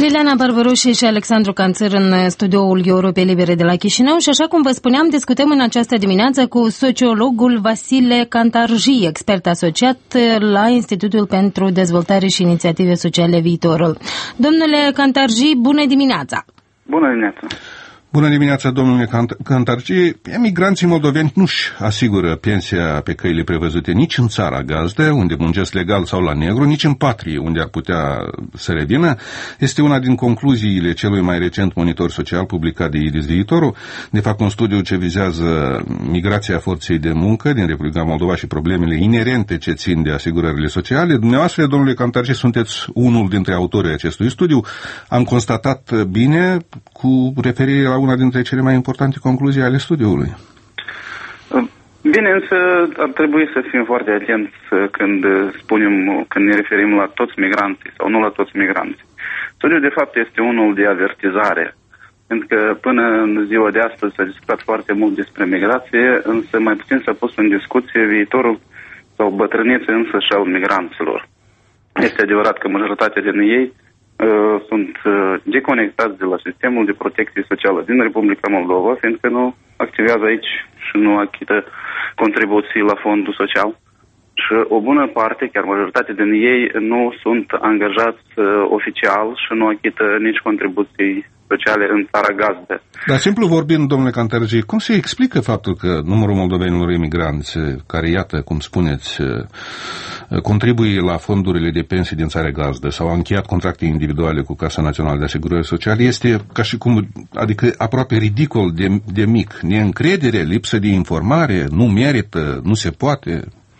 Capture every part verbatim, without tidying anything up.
Liliana Barbaroșie și Alexandru Canțăr în studioul Europei Libere de la Chișinău și așa cum vă spuneam, discutăm în această dimineață cu sociologul Vasile Cantarji, expert asociat la Institutul pentru Dezvoltare și Inițiative Sociale Viitorul. Domnule Cantarji, bună dimineața! Bună dimineața! Bună dimineața, domnule Cantarji. Emigranții moldoveni nu-și asigură pensia pe căile prevăzute nici în țara gazdă, unde muncesc legal sau la negru, nici în patrie, unde ar putea să revină. Este una din concluziile celui mai recent monitor social publicat de I D I S Viitorul, de fapt un studiu ce vizează migrația forței de muncă din Republica Moldova și problemele inerente ce țin de asigurările sociale. Dumneavoastră, domnule Cantarji, sunteți unul dintre autorii acestui studiu. Am constatat bine cu referire la una dintre cele mai importante concluzii ale studiului. Bine, însă ar trebui să fim foarte atenți când spunem, când ne referim la toți migranții sau nu la toți migranții. Studiul, de fapt, este unul de avertizare, pentru că până în ziua de astăzi s-a discutat foarte mult despre migrație, însă mai puțin s-a pus în discuție viitorul sau bătrânețe însă și al migranților. Este adevărat că majoritatea din ei Uh, sunt uh, deconectați de la sistemul de protecție socială din Republica Moldova, fiindcă nu activează aici și nu achită contribuții la fondul social. Și o bună parte, chiar majoritatea din ei, nu sunt angajați uh, oficial și nu achită nici contribuții sociale în țara gazdă. Dar simplu vorbind, domnule Cantarji, cum se explică faptul că numărul moldovenilor emigranți, care, iată, cum spuneți, contribuie la fondurile de pensii din țara gazdă sau au încheiat contracte individuale cu Casa Națională de Asigurări Sociale, este ca și cum, adică aproape ridicol de, de mic, neîncredere, lipsă de informare, nu merită, nu se poate?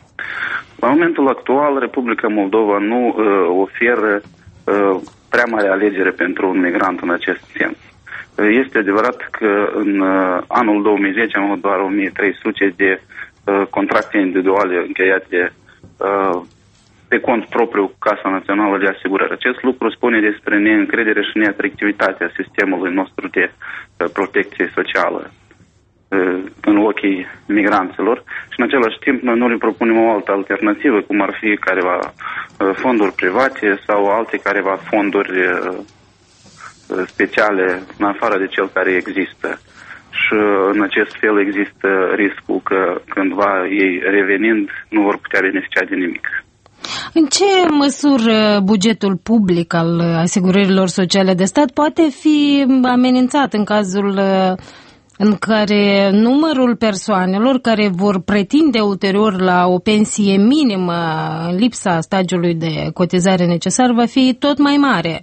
La momentul actual, Republica Moldova nu uh, oferă uh, prea mare alegere pentru un migrant în acest sens. Este adevărat că în uh, anul două mii zece am avut doar o mie trei sute de uh, contracte individuale încheiate uh, pe cont propriu cu Casa Națională de Asigurări. Acest lucru spune despre neîncredere și neatractivitatea sistemului nostru de uh, protecție socială uh, în ochii migranților și în același timp noi nu le propunem o altă alternativă, cum ar fi careva uh, fonduri private sau alte careva fonduri uh, speciale în afară de cel care există. Și în acest fel există riscul că cândva ei revenind nu vor putea beneficia de nimic. În ce măsură bugetul public al asigurărilor sociale de stat poate fi amenințat în cazul în care numărul persoanelor care vor pretinde ulterior la o pensie minimă în lipsa stagiului de cotizare necesar va fi tot mai mare?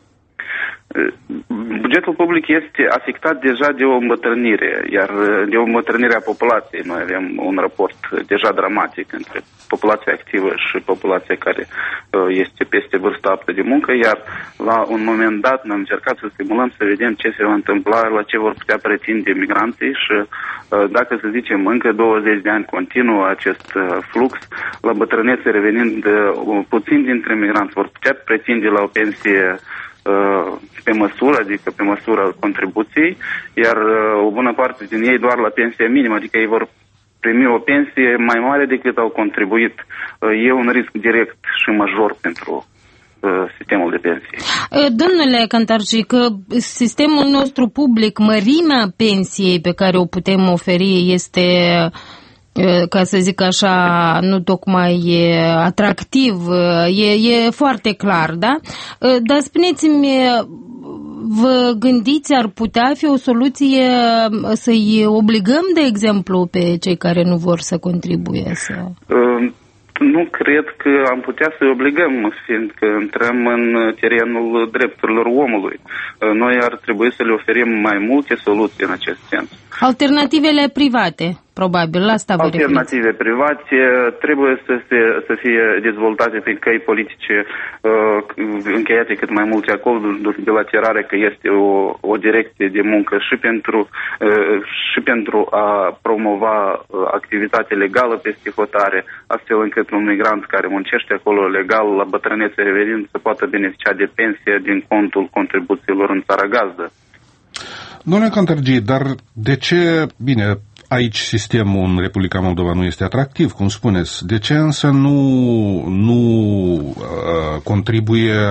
Bugetul public este afectat deja de o îmbătrânire, iar de o îmbătrânire a populației. Noi avem un raport deja dramatic între populația activă și populația care este peste vârsta aptă de muncă, iar la un moment dat noi am încercat să stimulăm să vedem ce se va întâmpla, la ce vor putea pretinde migranții și dacă, să zicem, încă douăzeci de ani continuă acest flux, la bătrânețe revenind, puțin dintre migranți vor putea pretinde la o pensie pe măsură, adică pe măsură contribuției, iar o bună parte din ei doar la pensie minimă, adică ei vor primi o pensie mai mare decât au contribuit. E un risc direct și major pentru sistemul de pensii. Domnule Cantarji, că sistemul nostru public, mărimea pensiei pe care o putem oferi este, ca să zic așa, nu tocmai atractiv, e, e foarte clar, da? Dar spuneți-mi, vă gândiți, ar putea fi o soluție să-i obligăm, de exemplu, pe cei care nu vor să contribuie să... Uh. Nu cred că am putea să-i obligăm, fiindcă intrăm în terenul drepturilor omului. Noi ar trebui să le oferim mai multe soluții în acest sens. Alternativele private, probabil, la asta vă referiți. Alternative private trebuie să, se, să fie dezvoltate pe căi politice, uh, încheiate cât mai multe acorduri bilaterale, că este o, o direcție de muncă și pentru, uh, și pentru a promova activitatea legală peste hotare, astfel încât un migrant care muncește acolo legal, la bătrânețe revenind, să poată beneficia de pensie din contul contribuțiilor în țara gazdă. Domnule Cantarji, dar de ce, bine, aici sistemul în Republica Moldova nu este atractiv, cum spuneți, de ce însă nu, nu uh, contribuie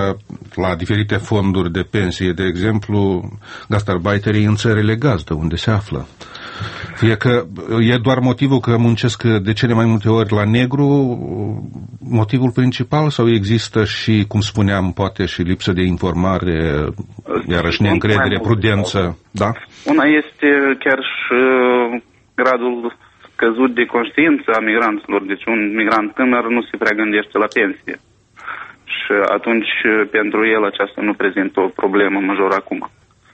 la diferite fonduri de pensie, de exemplu, gastarbeiterii în țările gazdă, unde se află. Fie că e doar motivul că muncesc de cele mai multe ori la negru, motivul principal, sau există și, cum spuneam, poate și lipsă de informare, iarăși neîncredere, prudență, da? Una este chiar și gradul scăzut de conștiință a migranților, deci un migrant tânăr nu se prea gândește la pensie. Și atunci, pentru el, aceasta nu prezintă o problemă majoră acum.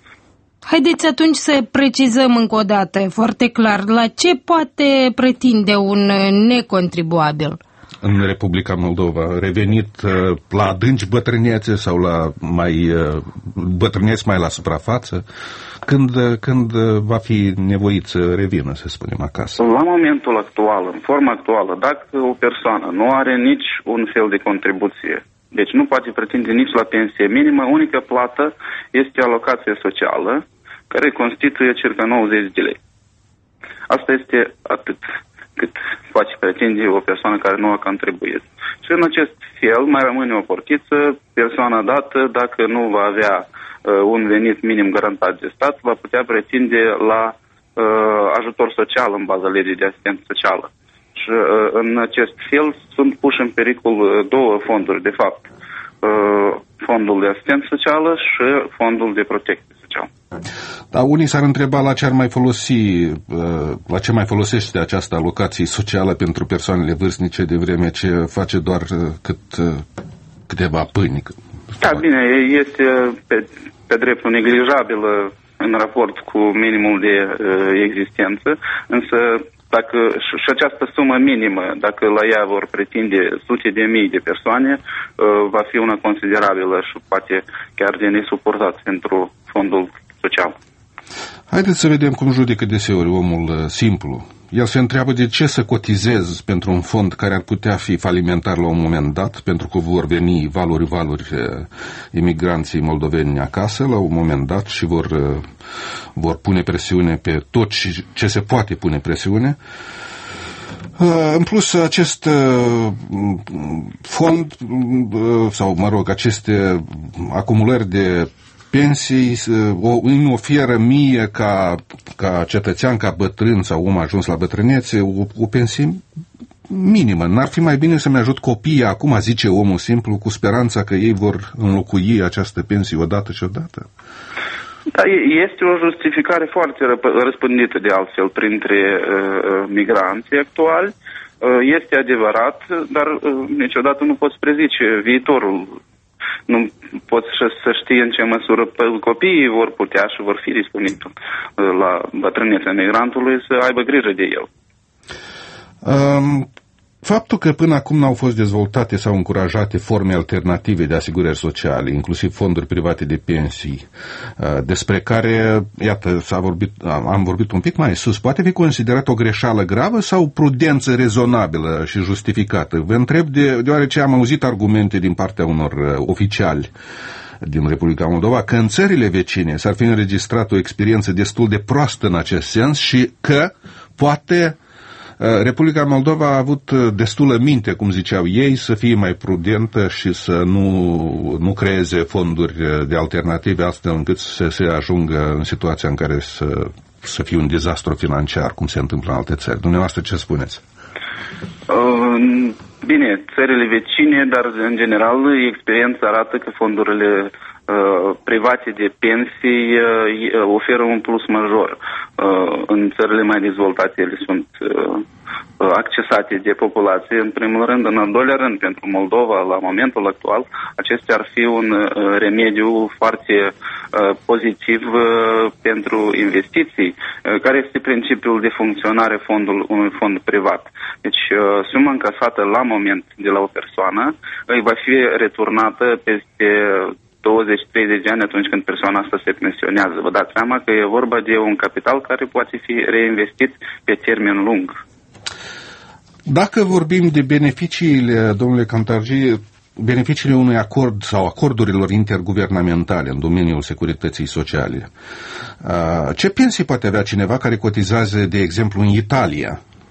Haideți atunci să precizăm încă o dată, foarte clar, la ce poate pretinde un necontribuabil? În Republica Moldova, revenit la adânci bătrânețe sau la mai bătrâneți mai la suprafață, când, când va fi nevoit să revină, să spunem, acasă? La momentul actual, în forma actuală, dacă o persoană nu are nici un fel de contribuție, deci nu poate pretinde nici la pensie minimă, unica plată este alocația socială, care constituie circa nouăzeci de lei. Asta este atât cât poate pretinde o persoană care nu a contribuit. Și în acest fel mai rămâne o portiță, persoana dată, dacă nu va avea uh, un venit minim garantat de stat, va putea pretinde la uh, ajutor social în baza legii de asistență socială. Și uh, în acest fel sunt puși în pericol uh, două fonduri, de fapt. Uh, fondul de asistență socială și fondul de protecție socială. Dar unii s-ar întreba la ce ar mai folosi, la ce mai folosește această alocație socială pentru persoanele vârstnice, de vreme ce face doar cât câteva pâini. Da, bine, este pe, pe dreptul neglijabilă în raport cu minimul de uh, existență, însă dacă și, și această sumă minimă, dacă la ea vor pretinde sute de mii de persoane, uh, va fi una considerabilă și poate chiar de nesuportat pentru fondul social. Haideți să vedem cum judecă deseori omul simplu. El se întreabă de ce să cotizez pentru un fond care ar putea fi falimentar la un moment dat, pentru că vor veni valuri-valuri imigranții moldoveni acasă la un moment dat și vor, vor pune presiune pe tot ce se poate pune presiune. În plus, acest fond, sau mă rog, aceste acumulări de pensii îmi oferă mie ca, ca cetățean, ca bătrân sau om ajuns la bătrânețe, o, o pensie minimă. N-ar fi mai bine să-mi ajut copiii acum, zice omul simplu, cu speranța că ei vor înlocui această pensie odată și odată? Da, este o justificare foarte răspândită de altfel printre uh, migranții actuali. Uh, este adevărat, dar uh, niciodată nu poți prezice viitorul. Nu poți să știi în ce măsură copiii vor putea și vor fi disponibili la bătrânețea migrantului să aibă grijă de el. Um, faptul că până acum n-au fost dezvoltate sau încurajate forme alternative de asigurări sociale, inclusiv fonduri private de pensii, despre care, iată, s-a vorbit, am vorbit un pic mai sus, poate fi considerat o greșeală gravă sau prudență rezonabilă și justificată? Vă întreb de, deoarece am auzit argumente din partea unor oficiali din Republica Moldova că în țările vecine s-ar fi înregistrat o experiență destul de proastă în acest sens și că poate Republica Moldova a avut destulă minte, cum ziceau ei, să fie mai prudentă și să nu, nu creeze fonduri de alternative astfel încât să se ajungă în situația în care să, să fie un dezastru financiar, cum se întâmplă în alte țări. Dumneavoastră, ce spuneți? Uh, bine, țările vecine, dar în general experiența arată că fondurile Uh, private de pensii uh, oferă un plus major. Uh, în țările mai dezvoltate ele sunt uh, accesate de populație, în primul rând. În al doilea rând, pentru Moldova, la momentul actual, acestea ar fi un uh, remediu foarte uh, pozitiv uh, pentru investiții. Uh, care este principiul de funcționare fondul, unui fond privat? Deci, uh, suma încasată la moment de la o persoană îi va fi returnată peste douăzeci treizeci de ani atunci când persoana asta se pensionează. Vă dați seama că e vorba de un capital care poate fi reinvestit pe termen lung. Dacă vorbim de beneficiile, domnule Cantargi, beneficiile unui acord sau acordurilor interguvernamentale în domeniul securității sociale, ce pensii poate avea cineva care cotizează, de exemplu, în Italia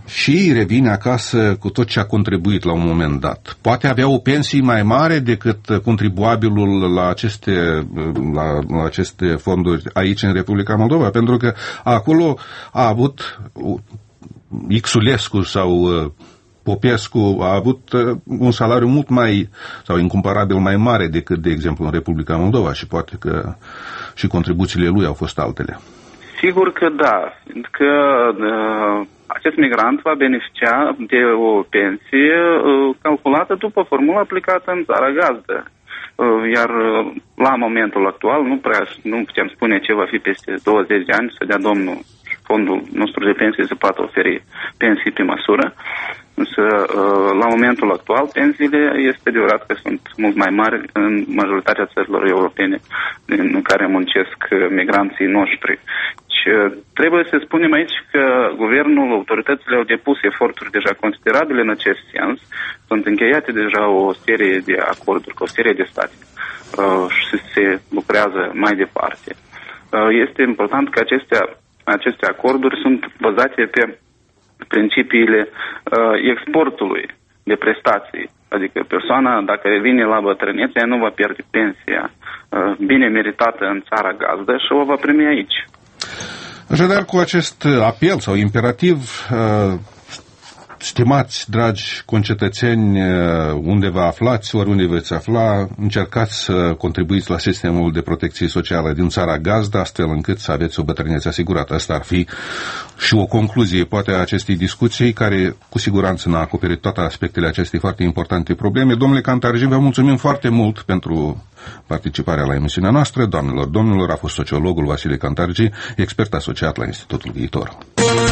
și revine acasă cu tot ce a contribuit la un moment dat. Poate avea o pensie mai mare decât contribuabilul la aceste, la, la aceste fonduri aici în Republica Moldova, pentru că acolo a avut Xulescu sau Popescu a avut un salariu mult mai, sau incomparabil mai mare decât, de exemplu, în Republica Moldova și poate că și contribuțiile lui au fost altele. Sigur că da, că uh, acest migrant va beneficia de o pensie uh, calculată după formula aplicată în țara gazdă. Uh, iar uh, la momentul actual nu prea nu putem spune ce va fi peste douăzeci de ani, să dea domnul fondul nostru de pensie să poată oferi pensii pe măsură. Însă, la momentul actual, pensiile este adevărat că sunt mult mai mari în majoritatea țărilor europene în care muncesc migranții noștri. Și trebuie să spunem aici că guvernul, autoritățile au depus eforturi deja considerabile în acest sens. Sunt încheiate deja o serie de acorduri cu o serie de state și se lucrează mai departe. Este important că acestea, aceste acorduri sunt bazate pe principiile uh, exportului de prestații. Adică persoana, dacă revine la bătrânețe, nu va pierde pensia uh, bine meritată în țara gazdă și o va primi aici. Așadar, cu acest apel sau imperativ, uh, stimați, dragi concetățeni, unde vă aflați, oriunde veți afla, încercați să contribuiți la sistemul de protecție socială din țara gazdă, astfel încât să aveți o bătrânețe asigurată. Asta ar fi și o concluzie, poate, a acestei discuții, care cu siguranță n-a acoperit toate aspectele acestei foarte importante probleme. Domnule Cantargi, vă mulțumim foarte mult pentru participarea la emisiunea noastră. Doamnelor, domnilor, a fost sociologul Vasile Cantargi, expert asociat la Institutul Viitor.